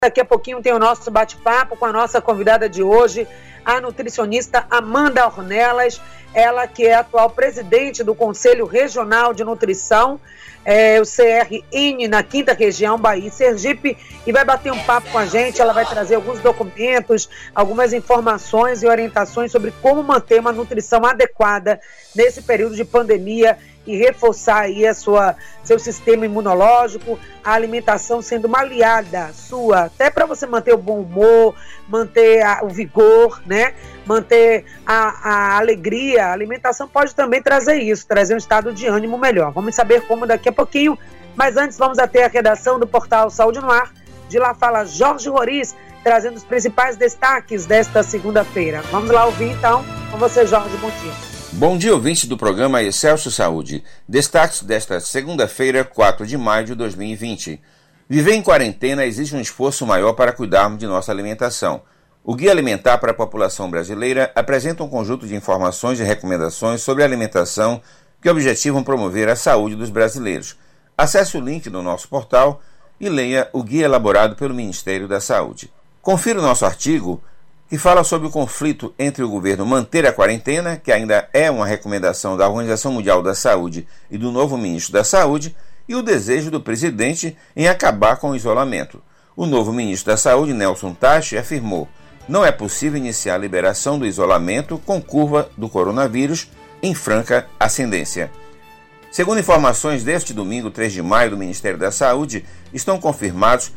Daqui a pouquinho tem o nosso bate-papo com a nossa convidada de hoje, a nutricionista Amanda Ornelas, ela que é atual presidente do Conselho Regional de Nutrição, o CRN, na 5ª Região, Bahia e Sergipe, e vai bater um papo com a gente. Ela vai trazer alguns documentos, algumas informações e orientações sobre como manter uma nutrição adequada nesse período de pandemia e reforçar aí seu sistema imunológico, a alimentação sendo uma aliada sua, até para você manter o bom humor, manter o vigor, né? Manter a alegria. A alimentação pode também trazer isso, trazer um estado de ânimo melhor. Vamos saber como daqui a pouquinho, mas antes vamos até a redação do portal Saúde no Ar. De lá fala Jorge Roriz, trazendo os principais destaques desta segunda-feira. Vamos lá ouvir então com você, Jorge. Bom dia. Bom dia, ouvintes do programa Excelsior Saúde. Destaques desta segunda-feira, 4 de maio de 2020. Viver em quarentena exige um esforço maior para cuidarmos de nossa alimentação. O Guia Alimentar para a População Brasileira apresenta um conjunto de informações e recomendações sobre alimentação que objetivam promover a saúde dos brasileiros. Acesse o link no nosso portal e leia o guia elaborado pelo Ministério da Saúde. Confira o nosso artigo que fala sobre o conflito entre o governo manter a quarentena, que ainda é uma recomendação da Organização Mundial da Saúde e do novo ministro da Saúde, e o desejo do presidente em acabar com o isolamento. O novo ministro da Saúde, Nelson Taixe, afirmou: não é possível iniciar a liberação do isolamento com curva do coronavírus em franca ascendência. Segundo informações deste domingo, 3 de maio, do Ministério da Saúde, estão confirmados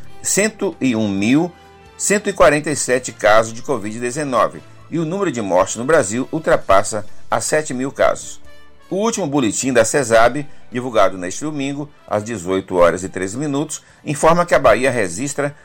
101.147 casos de Covid-19 e o número de mortes no Brasil ultrapassa a 7.000 casos. O último boletim da CESAB, divulgado neste domingo, às 18 horas e 13 minutos, informa que a Bahia registra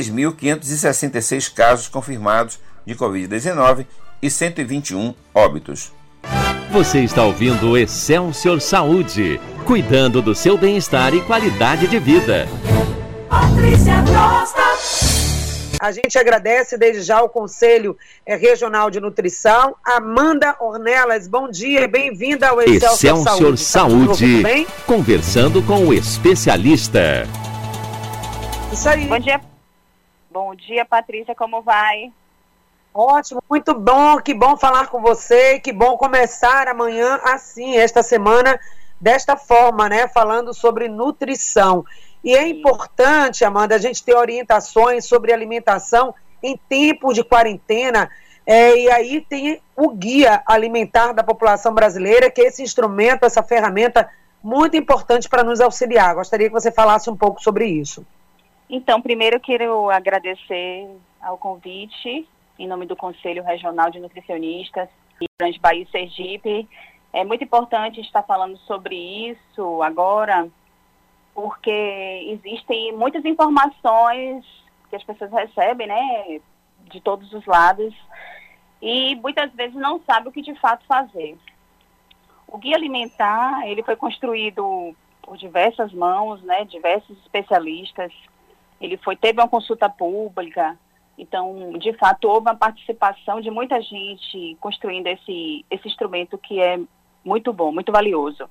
3.566 casos confirmados de Covid-19 e 121 óbitos. Você está ouvindo o Excelsior Saúde, cuidando do seu bem-estar e qualidade de vida. Patrícia Costa. A gente agradece desde já ao Conselho Regional de Nutrição. Amanda Ornelas, bom dia e bem-vinda ao Excelsior Saúde, conversando com o especialista. Isso aí. Bom dia, Patrícia, como vai? Ótimo, muito bom, que bom falar com você, que bom começar amanhã assim, esta semana, desta forma, né, falando sobre nutrição. E é importante, Amanda, a gente ter orientações sobre alimentação em tempo de quarentena, e aí tem o Guia Alimentar da População Brasileira, que é esse instrumento, essa ferramenta muito importante para nos auxiliar. Gostaria que você falasse um pouco sobre isso. Então, primeiro eu quero agradecer ao convite, em nome do Conselho Regional de Nutricionistas, Grande Bahia e Sergipe. É muito importante estar falando sobre isso agora, porque existem muitas informações que as pessoas recebem, né, de todos os lados, e muitas vezes não sabem o que de fato fazer. O Guia Alimentar, ele foi construído por diversas mãos, né, diversos especialistas. Ele teve uma consulta pública, então, de fato, houve uma participação de muita gente construindo esse instrumento que é muito bom, muito valioso.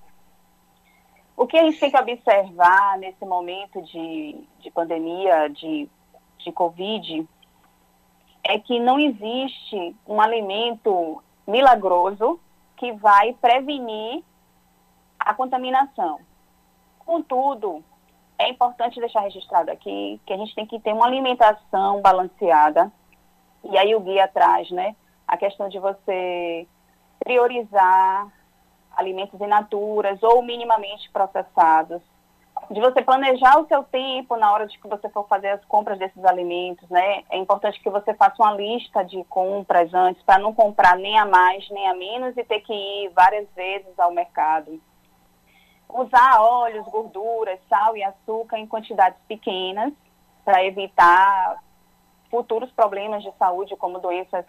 O que a gente tem que observar nesse momento de pandemia, de Covid, é que não existe um alimento milagroso que vai prevenir a contaminação. Contudo, é importante deixar registrado aqui que a gente tem que ter uma alimentação balanceada, e aí o guia traz, né, a questão de você priorizar alimentos in naturas ou minimamente processados, de você planejar o seu tempo na hora de que você for fazer as compras desses alimentos, né? É importante que você faça uma lista de compras antes, para não comprar nem a mais nem a menos e ter que ir várias vezes ao mercado. Usar óleos, gorduras, sal e açúcar em quantidades pequenas para evitar futuros problemas de saúde, como doenças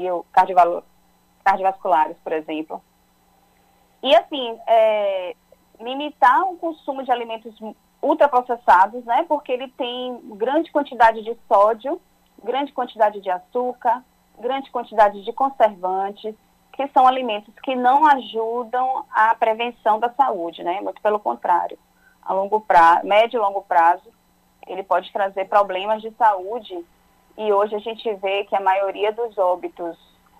cardiovasculares, por exemplo. E, assim, limitar o consumo de alimentos ultraprocessados, né? Porque ele tem grande quantidade de sódio, grande quantidade de açúcar, grande quantidade de conservantes, que são alimentos que não ajudam à prevenção da saúde, né? Muito pelo contrário. A médio e longo prazo, ele pode trazer problemas de saúde, e hoje a gente vê que a maioria dos óbitos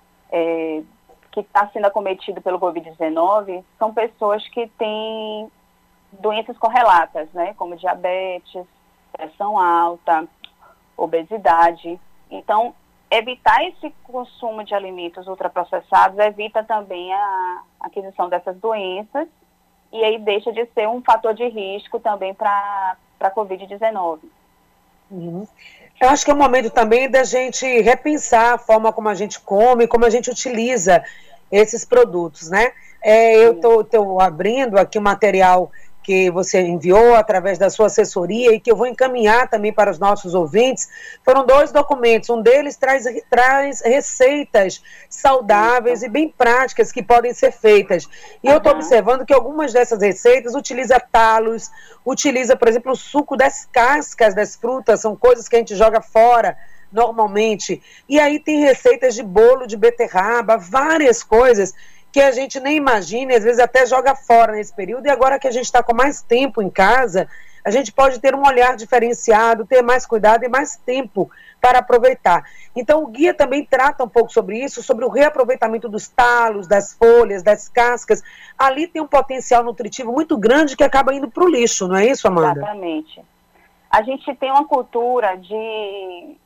que está sendo acometido pelo Covid-19 são pessoas que têm doenças correlatas, né, como diabetes, pressão alta, obesidade. Então, evitar esse consumo de alimentos ultraprocessados evita também a aquisição dessas doenças, e aí deixa de ser um fator de risco também para a Covid-19. Uhum. Eu acho que é o momento também da gente repensar a forma como a gente come, como a gente utiliza esses produtos, né? Eu estou abrindo aqui o material que você enviou através da sua assessoria e que eu vou encaminhar também para os nossos ouvintes. Foram 2 documentos, um deles traz receitas saudáveis e bem práticas que podem ser feitas. E eu estou observando que algumas dessas receitas utiliza talos, utiliza, por exemplo, o suco das cascas das frutas, são coisas que a gente joga fora normalmente. E aí tem receitas de bolo de beterraba, várias coisas que a gente nem imagina, e às vezes até joga fora nesse período, e agora que a gente está com mais tempo em casa, a gente pode ter um olhar diferenciado, ter mais cuidado e mais tempo para aproveitar. Então o guia também trata um pouco sobre isso, sobre o reaproveitamento dos talos, das folhas, das cascas. Ali tem um potencial nutritivo muito grande que acaba indo para o lixo, não é isso, Amanda? Exatamente. A gente tem uma cultura de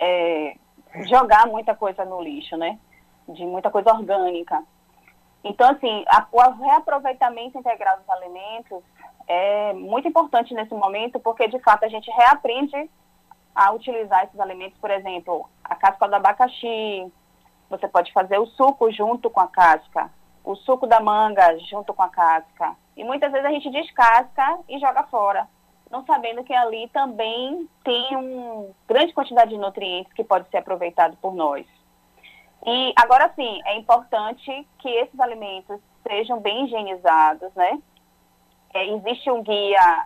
jogar muita coisa no lixo, né? De muita coisa orgânica. Então, assim, o reaproveitamento integral dos alimentos é muito importante nesse momento, porque, de fato, a gente reaprende a utilizar esses alimentos. Por exemplo, a casca do abacaxi, você pode fazer o suco junto com a casca, o suco da manga junto com a casca. E muitas vezes a gente descasca e joga fora, não sabendo que ali também tem uma grande quantidade de nutrientes que pode ser aproveitado por nós. E agora sim, é importante que esses alimentos sejam bem higienizados, né? Existe um guia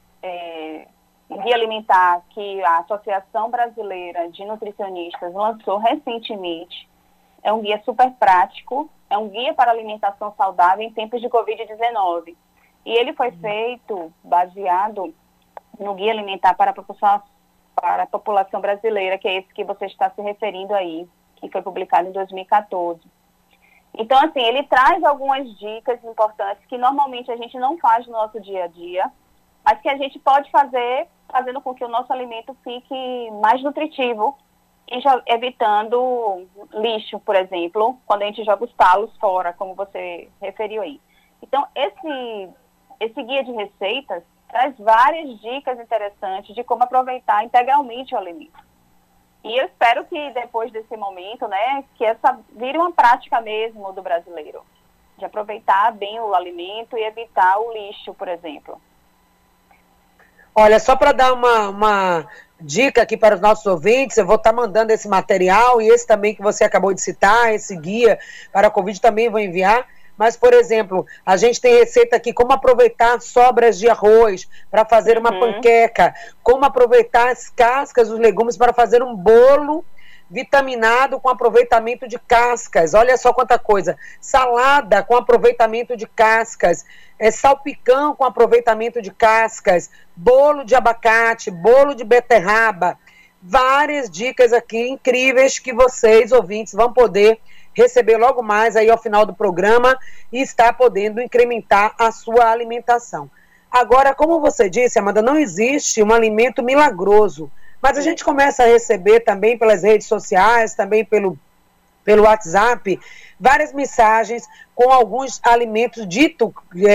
alimentar que a Associação Brasileira de Nutricionistas lançou recentemente. É um guia super prático, é um guia para alimentação saudável em tempos de Covid-19. E ele foi feito baseado no guia alimentar para a população brasileira, que é esse que você está se referindo aí, que foi publicado em 2014. Então, assim, ele traz algumas dicas importantes que normalmente a gente não faz no nosso dia a dia, mas que a gente pode fazer, fazendo com que o nosso alimento fique mais nutritivo e evitando lixo, por exemplo, quando a gente joga os talos fora, como você referiu aí. Então, esse guia de receitas traz várias dicas interessantes de como aproveitar integralmente o alimento. E eu espero que depois desse momento, né, que essa vire uma prática mesmo do brasileiro, de aproveitar bem o alimento e evitar o lixo, por exemplo. Olha, só para dar uma dica aqui para os nossos ouvintes, eu vou estar mandando esse material e esse também que você acabou de citar, esse guia para a Covid também vou enviar. Mas, por exemplo, a gente tem receita aqui como aproveitar sobras de arroz para fazer uma panqueca, como aproveitar as cascas dos legumes para fazer um bolo vitaminado com aproveitamento de cascas. Olha só quanta coisa. Salada com aproveitamento de cascas, salpicão com aproveitamento de cascas, bolo de abacate, bolo de beterraba. Várias dicas aqui incríveis que vocês, ouvintes, vão poder receber logo mais aí ao final do programa e estar podendo incrementar a sua alimentação. Agora, como você disse, Amanda, não existe um alimento milagroso, mas a gente começa a receber também pelas redes sociais, também pelo WhatsApp, várias mensagens com alguns alimentos ditos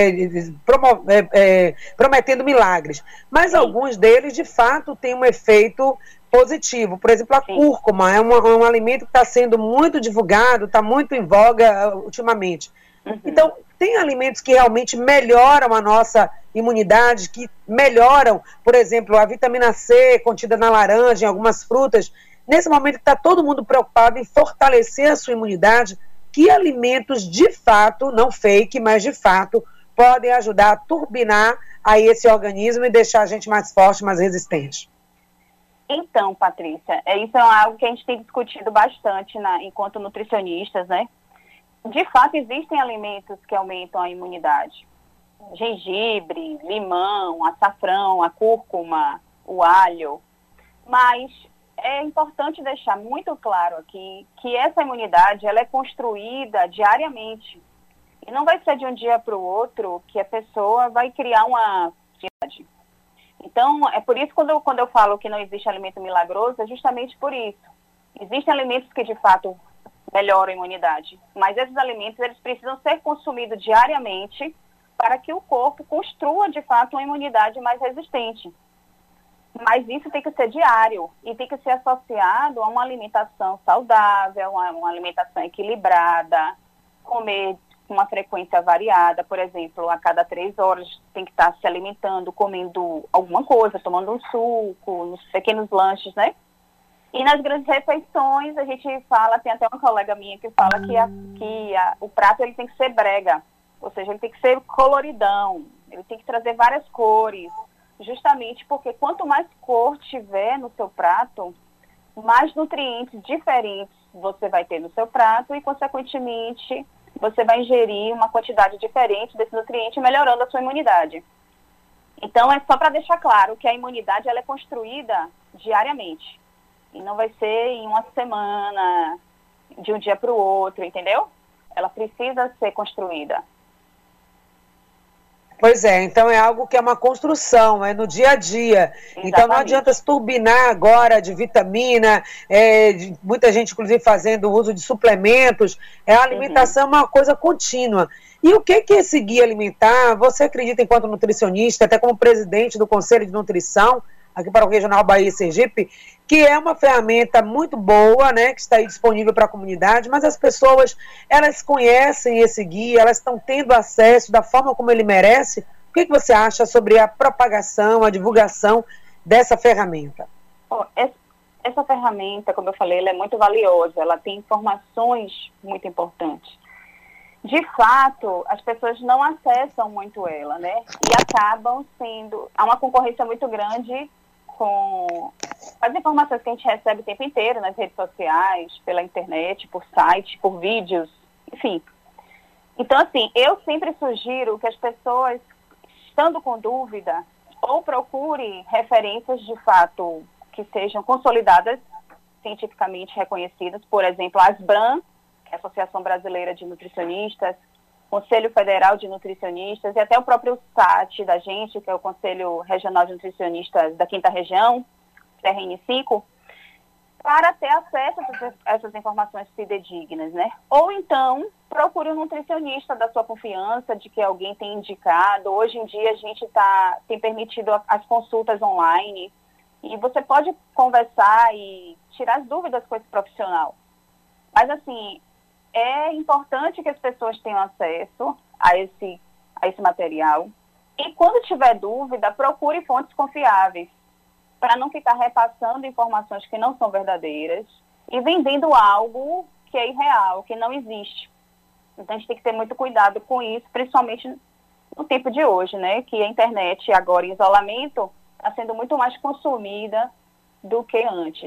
prometendo milagres, mas alguns deles de fato têm um efeito positivo. Por exemplo, a cúrcuma é um alimento que está sendo muito divulgado, está muito em voga ultimamente. Então, tem alimentos que realmente melhoram a nossa imunidade, que melhoram, por exemplo, a vitamina C contida na laranja, em algumas frutas. Nesse momento que está todo mundo preocupado em fortalecer a sua imunidade, que alimentos de fato, não fake, mas de fato, podem ajudar a turbinar aí esse organismo e deixar a gente mais forte, mais resistente? Então, Patrícia, isso é algo que a gente tem discutido bastante enquanto nutricionistas, né? De fato, existem alimentos que aumentam a imunidade. Gengibre, limão, açafrão, a cúrcuma, o alho, mas é importante deixar muito claro aqui que essa imunidade ela é construída diariamente. E não vai ser de um dia para o outro que a pessoa vai criar uma imunidade. Então, é por isso que quando eu falo que não existe alimento milagroso, é justamente por isso. Existem alimentos que, de fato, melhoram a imunidade. Mas esses alimentos, eles precisam ser consumidos diariamente para que o corpo construa, de fato, uma imunidade mais resistente. Mas isso tem que ser diário e tem que ser associado a uma alimentação saudável, uma alimentação equilibrada, comer com uma frequência variada, por exemplo, a cada 3 horas tem que estar se alimentando, comendo alguma coisa, tomando um suco, nos pequenos lanches, né? E nas grandes refeições, a gente fala, tem até uma colega minha que fala que o prato ele tem que ser brega, ou seja, ele tem que ser coloridão, ele tem que trazer várias cores, justamente porque quanto mais cor tiver no seu prato, mais nutrientes diferentes você vai ter no seu prato e, consequentemente, você vai ingerir uma quantidade diferente desse nutriente, melhorando a sua imunidade. Então, é só para deixar claro que a imunidade ela é construída diariamente. E não vai ser em uma semana, de um dia para o outro, entendeu? Ela precisa ser construída. Pois é, então é algo que é uma construção, é no dia a dia. Exatamente. Então não adianta se turbinar agora de vitamina, muita gente inclusive fazendo uso de suplementos, a alimentação é uma coisa contínua. E o que é esse guia alimentar? Você acredita, enquanto nutricionista, até como presidente do Conselho de Nutrição, aqui para o Regional Bahia e Sergipe, que é uma ferramenta muito boa, né, que está aí disponível para a comunidade, mas as pessoas, elas conhecem esse guia, elas estão tendo acesso da forma como ele merece. O que você acha sobre a propagação, a divulgação dessa ferramenta? Essa ferramenta, como eu falei, ela é muito valiosa, ela tem informações muito importantes. De fato, as pessoas não acessam muito ela, né, e acabam há uma concorrência muito grande com as informações que a gente recebe o tempo inteiro nas redes sociais, pela internet, por site, por vídeos, enfim. Então, assim, eu sempre sugiro que as pessoas, estando com dúvida, ou procurem referências de fato que sejam consolidadas, cientificamente reconhecidas, por exemplo, a ASBRAN, que é a Associação Brasileira de Nutricionistas, Conselho Federal de Nutricionistas e até o próprio SAT da gente, que é o Conselho Regional de Nutricionistas da 5ª Região, CRN5, para ter acesso a essas informações fidedignas, né? Ou então, procure um nutricionista da sua confiança, de que alguém tem indicado. Hoje em dia a gente tem permitido as consultas online e você pode conversar e tirar as dúvidas com esse profissional. Mas, assim, é importante que as pessoas tenham acesso a esse material. E quando tiver dúvida, procure fontes confiáveis, para não ficar repassando informações que não são verdadeiras e vendendo algo que é irreal, que não existe. Então a gente tem que ter muito cuidado com isso, principalmente no tempo de hoje, né? Que a internet, agora em isolamento, está sendo muito mais consumida do que antes.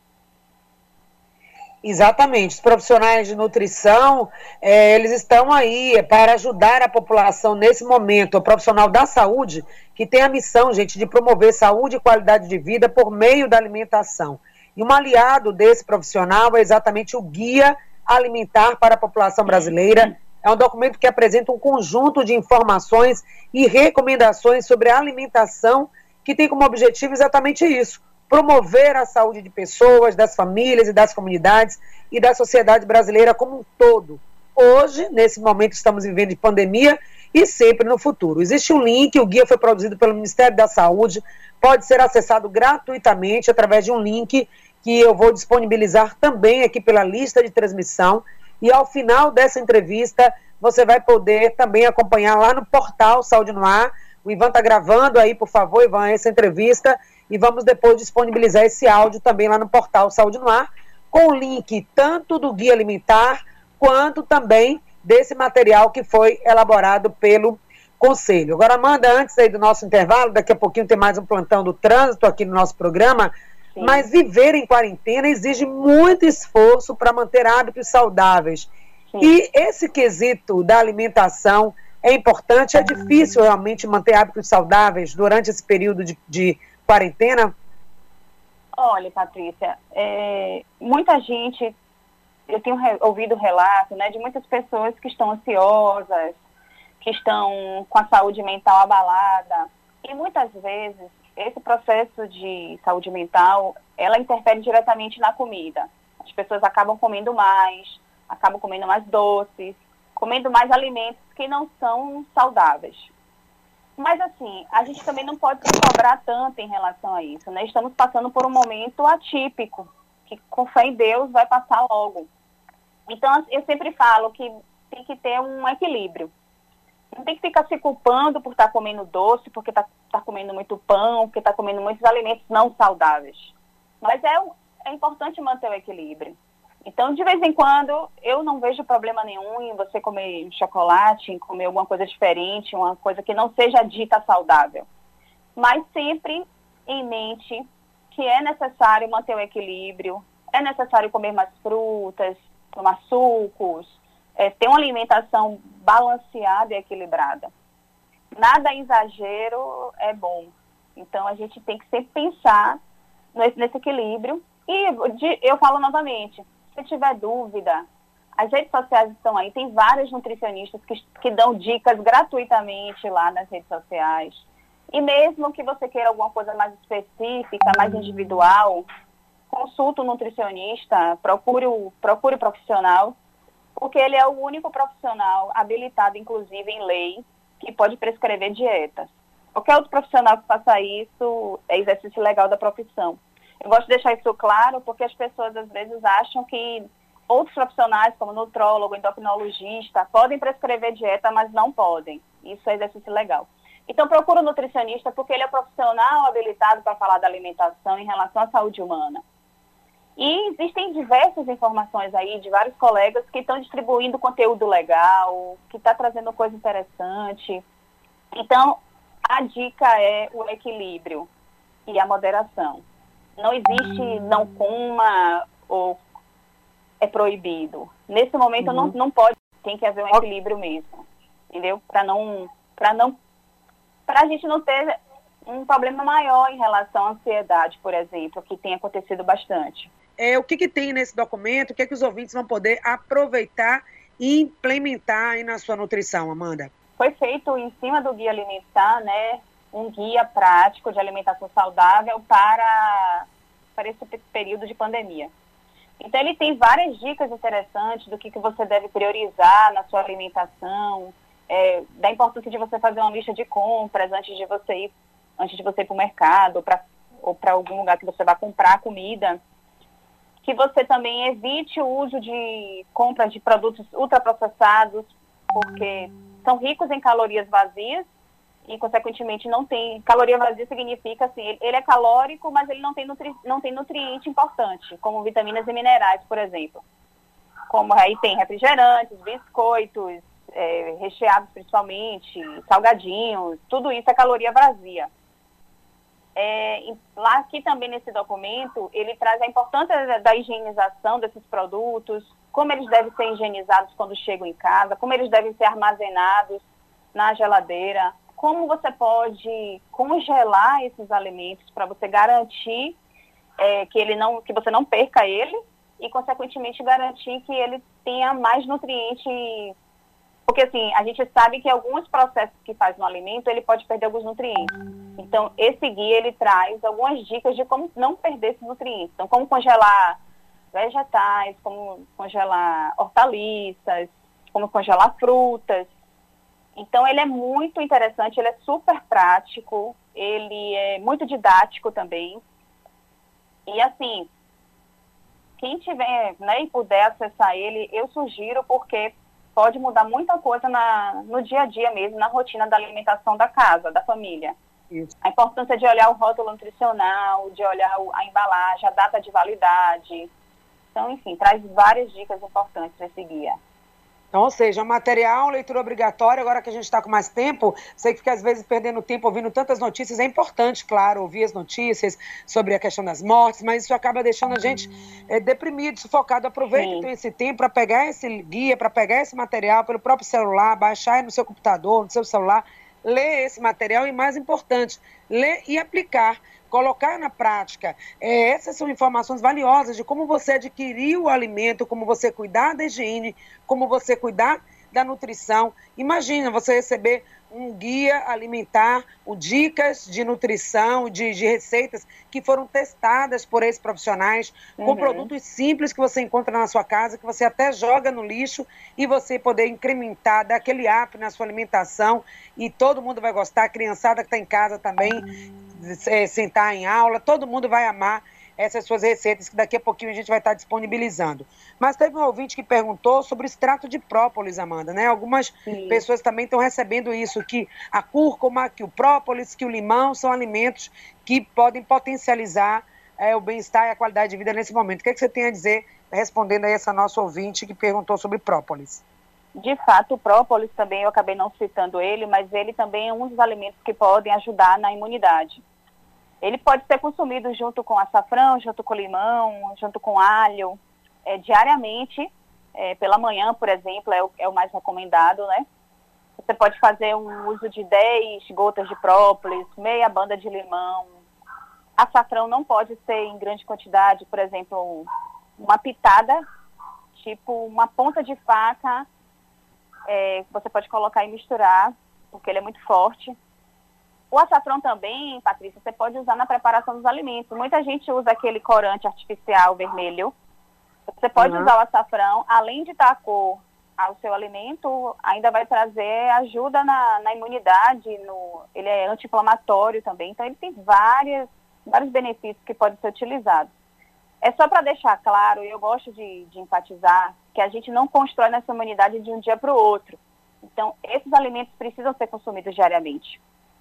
Exatamente, os profissionais de nutrição, eles estão aí para ajudar a população nesse momento. O profissional da saúde, que tem a missão, gente, de promover saúde e qualidade de vida por meio da alimentação. E um aliado desse profissional é exatamente o Guia Alimentar para a População Brasileira. É um documento que apresenta um conjunto de informações e recomendações sobre a alimentação, que tem como objetivo exatamente isso: promover a saúde de pessoas, das famílias e das comunidades e da sociedade brasileira como um todo. Hoje, nesse momento, estamos vivendo de pandemia e sempre no futuro. Existe um link, o guia foi produzido pelo Ministério da Saúde, pode ser acessado gratuitamente através de um link que eu vou disponibilizar também aqui pela lista de transmissão. E ao final dessa entrevista, você vai poder também acompanhar lá no portal Saúde no Ar. O Ivan está gravando aí, por favor, Ivan, essa entrevista. E vamos depois disponibilizar esse áudio também lá no portal Saúde no Ar, com o link tanto do Guia Alimentar, quanto também desse material que foi elaborado pelo Conselho. Agora, Amanda, antes aí do nosso intervalo, daqui a pouquinho tem mais um plantão do trânsito aqui no nosso programa, sim, mas viver em quarentena exige muito esforço para manter hábitos saudáveis. Sim. E esse quesito da alimentação é importante, é difícil realmente manter hábitos saudáveis durante esse período de quarentena? Olha, Patrícia, muita gente, eu tenho ouvido relato, né, de muitas pessoas que estão ansiosas, que estão com a saúde mental abalada, e muitas vezes esse processo de saúde mental, ela interfere diretamente na comida. As pessoas acabam comendo mais doces, comendo mais alimentos que não são saudáveis. Mas, assim, a gente também não pode se cobrar tanto em relação a isso, né? Estamos passando por um momento atípico, que com fé em Deus vai passar logo. Então, eu sempre falo que tem que ter um equilíbrio. Não tem que ficar se culpando por estar comendo doce, porque está comendo muito pão, porque está comendo muitos alimentos não saudáveis. Mas é importante manter o equilíbrio. Então, de vez em quando, eu não vejo problema nenhum em você comer chocolate, em comer alguma coisa diferente, uma coisa que não seja dita saudável. Mas sempre em mente que é necessário manter o equilíbrio, é necessário comer mais frutas, tomar sucos, ter uma alimentação balanceada e equilibrada. Nada exagero é bom. Então, a gente tem que sempre pensar nesse equilíbrio. E eu falo novamente, se tiver dúvida, as redes sociais estão aí, tem vários nutricionistas que dão dicas gratuitamente lá nas redes sociais. E mesmo que você queira alguma coisa mais específica, mais individual, consulte o nutricionista, procure o profissional, porque ele é o único profissional habilitado, inclusive em lei, que pode prescrever dietas. Qualquer outro profissional que faça isso é exercício legal da profissão. Eu gosto de deixar isso claro, porque as pessoas às vezes acham que outros profissionais, como nutrólogo, endocrinologista, podem prescrever dieta, mas não podem. Isso é exercício legal. Então, procura o nutricionista, porque ele é profissional habilitado para falar da alimentação em relação à saúde humana. E existem diversas informações aí de vários colegas que estão distribuindo conteúdo legal, que está trazendo coisa interessante. Então, a dica é o equilíbrio e a moderação. Não existe não coma ou é proibido. Nesse momento não pode, tem que haver um equilíbrio mesmo, entendeu? Para a gente não ter um problema maior em relação à ansiedade, por exemplo, que tem acontecido bastante. O que tem nesse documento, o que os ouvintes vão poder aproveitar e implementar aí na sua nutrição, Amanda? Foi feito em cima do Guia Alimentar, né, um guia prático de alimentação saudável para esse período de pandemia. Então, ele tem várias dicas interessantes do que você deve priorizar na sua alimentação, da importância de você fazer uma lista de compras antes de você ir para o mercado ou para algum lugar que você vai comprar comida. Que você também evite o uso de compras de produtos ultraprocessados, porque são ricos em calorias vazias e, consequentemente, não tem... Caloria vazia significa, assim, ele é calórico, mas ele não tem nutriente importante, como vitaminas e minerais, por exemplo. Como aí tem refrigerantes, biscoitos, recheados principalmente, salgadinhos, tudo isso é caloria vazia. Lá aqui também nesse documento, ele traz a importância da higienização desses produtos, como eles devem ser higienizados quando chegam em casa, como eles devem ser armazenados na geladeira, como você pode congelar esses alimentos para você garantir que você não perca ele e, consequentemente, garantir que ele tenha mais nutriente. Porque, assim, a gente sabe que alguns processos que faz no alimento, ele pode perder alguns nutrientes. Então, esse guia, ele traz algumas dicas de como não perder esses nutrientes. Então, como congelar vegetais, como congelar hortaliças, como congelar frutas. Então, ele é muito interessante, ele é super prático, ele é muito didático também. E, assim, quem tiver, né, e puder acessar ele, eu sugiro, porque pode mudar muita coisa no dia a dia mesmo, na rotina da alimentação da casa, da família. Isso. A importância de olhar o rótulo nutricional, de olhar a embalagem, a data de validade. Então, enfim, traz várias dicas importantes esse guia. Então, ou seja, material, leitura obrigatória, agora que a gente está com mais tempo, sei que fica às vezes perdendo tempo ouvindo tantas notícias, é importante, claro, ouvir as notícias sobre a questão das mortes, mas isso acaba deixando a gente deprimido, sufocado. Aproveite então esse tempo para pegar esse guia, para pegar esse material pelo próprio celular, baixar no seu computador, no seu celular, ler esse material e, mais importante, ler e aplicar. colocar na prática. Essas são informações valiosas de como você adquirir o alimento, como você cuidar da higiene, como você cuidar da nutrição. Imagina você receber um guia alimentar, dicas de nutrição, de receitas que foram testadas por esses profissionais, com produtos simples que você encontra na sua casa, que você até joga no lixo, e você poder incrementar, dar aquele up na sua alimentação, e todo mundo vai gostar, a criançada que está em casa também, sentar em aula, todo mundo vai amar essas suas receitas, que daqui a pouquinho a gente vai estar disponibilizando. Mas teve um ouvinte que perguntou sobre o extrato de própolis, Amanda, né? Algumas pessoas também estão recebendo isso, que a cúrcuma, que o própolis, que o limão são alimentos que podem potencializar o bem-estar e a qualidade de vida nesse momento. O que você tem a dizer, respondendo a essa nossa ouvinte que perguntou sobre própolis? De fato, o própolis também, eu acabei não citando ele, mas ele também é um dos alimentos que podem ajudar na imunidade. Ele pode ser consumido junto com açafrão, junto com limão, junto com alho, diariamente, pela manhã, por exemplo, é o mais recomendado, né? Você pode fazer um uso de 10 gotas de própolis, meia banda de limão. Açafrão não pode ser em grande quantidade, por exemplo, uma pitada, tipo uma ponta de faca, você pode colocar e misturar, porque ele é muito forte. O açafrão também, Patrícia, você pode usar na preparação dos alimentos. Muita gente usa aquele corante artificial vermelho. Você pode usar o açafrão, além de dar cor ao seu alimento, ainda vai trazer ajuda na imunidade, ele é anti-inflamatório também, então ele tem vários benefícios que podem ser utilizados. É só para deixar claro, e eu gosto de enfatizar, que a gente não constrói nossa imunidade de um dia para o outro. Então, esses alimentos precisam ser consumidos diariamente.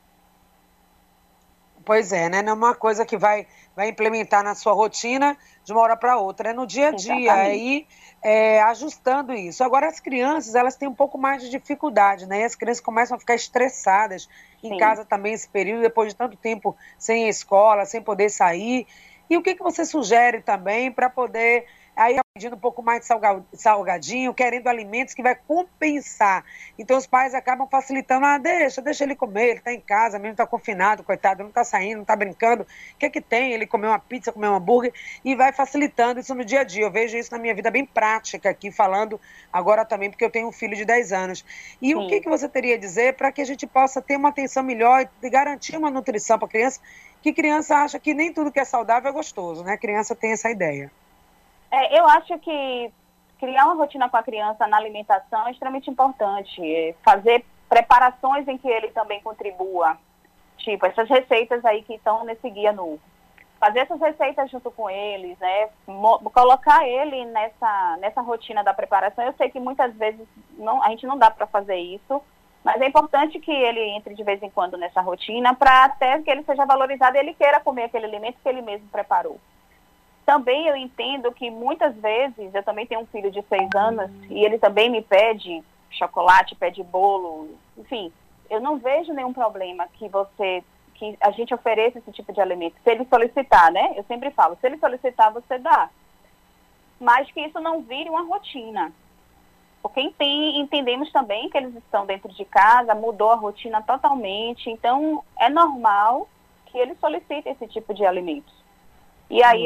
Pois é, né? Não é uma coisa que vai implementar na sua rotina de uma hora para outra, é no dia a dia, aí ajustando isso. Agora, as crianças, elas têm um pouco mais de dificuldade, né? E as crianças começam a ficar estressadas em casa também esse período, depois de tanto tempo sem escola, sem poder sair. E o que você sugere também para poder... Aí pedindo um pouco mais de salgadinho, querendo alimentos que vai compensar. Então os pais acabam facilitando, deixa ele comer, ele está em casa, mesmo está confinado, coitado, não está saindo, não está brincando. O que tem? Ele comer uma pizza, comer um hambúrguer, e vai facilitando isso no dia a dia. Eu vejo isso na minha vida bem prática aqui, falando agora também, porque eu tenho um filho de 10 anos. E o que você teria a dizer para que a gente possa ter uma atenção melhor e garantir uma nutrição para a criança, que criança acha que nem tudo que é saudável é gostoso, né? A criança tem essa ideia. Eu acho que criar uma rotina com a criança na alimentação é extremamente importante. Fazer preparações em que ele também contribua. Tipo, essas receitas aí que estão nesse guia novo. Fazer essas receitas junto com eles, né? Colocar ele nessa rotina da preparação. Eu sei que muitas vezes a gente não dá para fazer isso, mas é importante que ele entre de vez em quando nessa rotina para até que ele seja valorizado e ele queira comer aquele alimento que ele mesmo preparou. Também eu entendo que muitas vezes, eu também tenho um filho de 6 anos, e ele também me pede chocolate, pede bolo, enfim, eu não vejo nenhum problema que a gente ofereça esse tipo de alimento. Se ele solicitar, né? Eu sempre falo, se ele solicitar, você dá. Mas que isso não vire uma rotina. Porque entendemos também que eles estão dentro de casa, mudou a rotina totalmente, então é normal que eles solicitem esse tipo de alimentos. E aí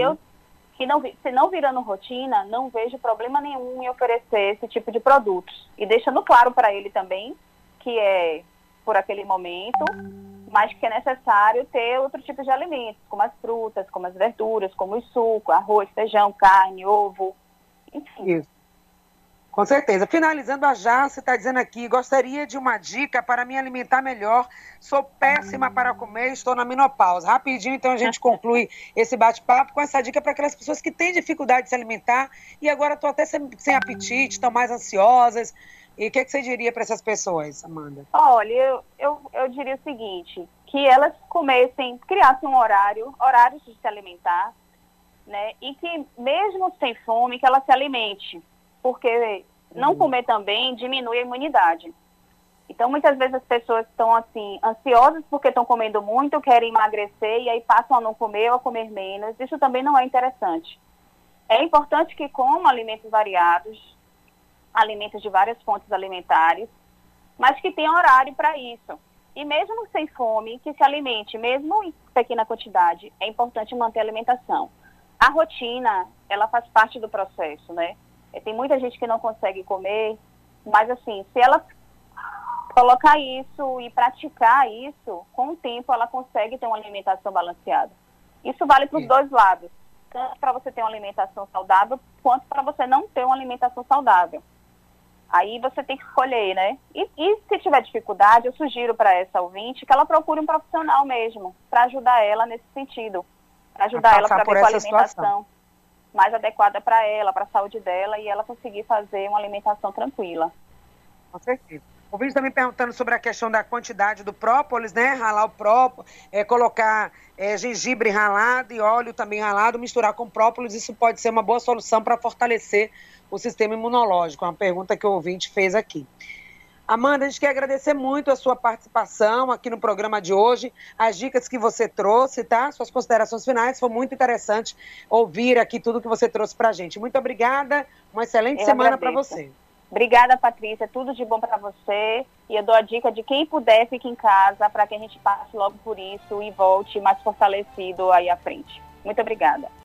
se não virando rotina, não vejo problema nenhum em oferecer esse tipo de produtos. E deixando claro para ele também que é por aquele momento, mas que é necessário ter outro tipo de alimentos, como as frutas, como as verduras, como o suco, arroz, feijão, carne, ovo, enfim. Isso. Com certeza. Finalizando, a Jace está dizendo aqui, gostaria de uma dica para me alimentar melhor. Sou péssima para comer, estou na menopausa. Rapidinho, então, a gente conclui esse bate-papo com essa dica para aquelas pessoas que têm dificuldade de se alimentar e agora estão até sem apetite, estão mais ansiosas. E o que você diria para essas pessoas, Amanda? Olha, eu diria o seguinte, que elas criassem horários de se alimentar, né? E que mesmo sem fome, que ela se alimente. Porque não comer também diminui a imunidade. Então, muitas vezes as pessoas estão, assim, ansiosas porque estão comendo muito, querem emagrecer e aí passam a não comer ou a comer menos. Isso também não é interessante. É importante que comam alimentos variados, alimentos de várias fontes alimentares, mas que tenham horário para isso. E mesmo sem fome, que se alimente, mesmo pequena quantidade, é importante manter a alimentação. A rotina, ela faz parte do processo, né? Tem muita gente que não consegue comer, mas assim, se ela colocar isso e praticar isso, com o tempo ela consegue ter uma alimentação balanceada. Isso vale para os dois lados, tanto para você ter uma alimentação saudável, quanto para você não ter uma alimentação saudável. Aí você tem que escolher, né? E se tiver dificuldade, eu sugiro para essa ouvinte que ela procure um profissional mesmo, para ajudar ela nesse sentido, para ajudar ela para ver qual alimentação mais adequada para ela, para a saúde dela, e ela conseguir fazer uma alimentação tranquila. Com certeza. O vídeo também perguntando sobre a questão da quantidade do própolis, né? Ralar o própolis, colocar gengibre ralado e óleo também ralado, misturar com própolis, isso pode ser uma boa solução para fortalecer o sistema imunológico. É uma pergunta que o ouvinte fez aqui. Amanda, a gente quer agradecer muito a sua participação aqui no programa de hoje, as dicas que você trouxe, tá? Suas considerações finais, foi muito interessante ouvir aqui tudo que você trouxe pra gente. Muito obrigada, uma excelente semana para você. Obrigada, Patrícia, tudo de bom para você, e eu dou a dica de quem puder, fique em casa, para que a gente passe logo por isso e volte mais fortalecido aí à frente. Muito obrigada.